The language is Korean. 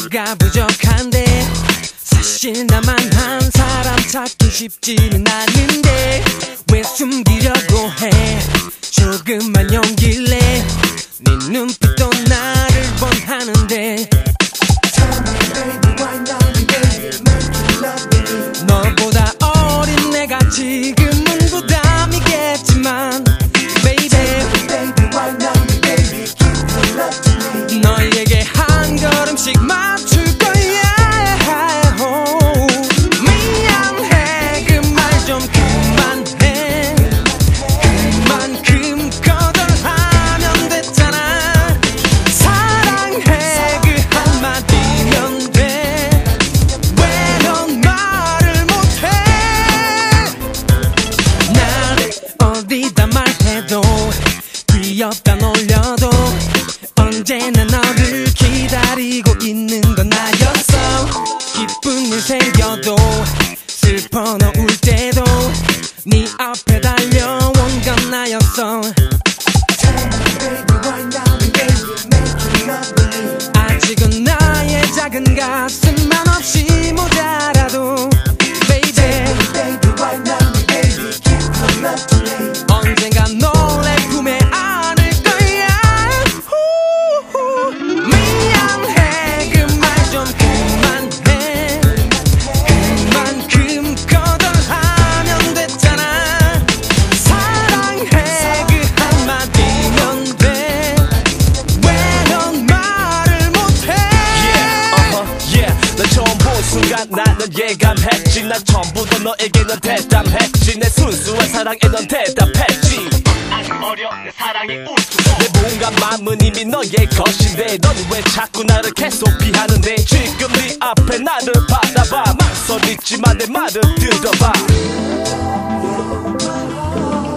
뭐가 부족한데 사실 나만 한 사람 찾기 쉽지는 않은데 왜 숨기려고 해 조금만 용기를 내 네 눈빛도 나를 원하는데 너보다 어린 내가 지금은 부담이겠지만 너에게 한 걸음씩 맞출 거야. 미안해 그 말 좀 그만해. 그만큼 거절하면 됐잖아. 사랑해 그 한마디면 돼. 왜 넌 말을 못해. 난 어디다 말해도 귀엽다 놀려도 언제나 너를 기다리고 있는 건 나였어. 기쁜 일 생겨도 슬퍼 너 울 때도 네 앞에 달려온 건 나였어. 아직은 나의 작은 가슴만 없이 모자라도 언젠가 너 내 품에 안을 거야. 미안해 그 말 좀 그만해. 그만큼 거절하면 됐잖아. 사랑해 그 한마디면 돼. 왜 넌 말을 못해. 난 처음 본 순간 나는 예감했지. 난 처음부터 너에게 넌 대담했지. 내 순수한 사랑에 넌 대답했지. 아직 어려 내 사랑이 우스워. 내 몸과 마음은 이미 너의 것인데 넌 왜 자꾸 나를 계속 피하는데. 지금 네 앞에 나를 바라봐. 망설이지만 내 말을 들어봐.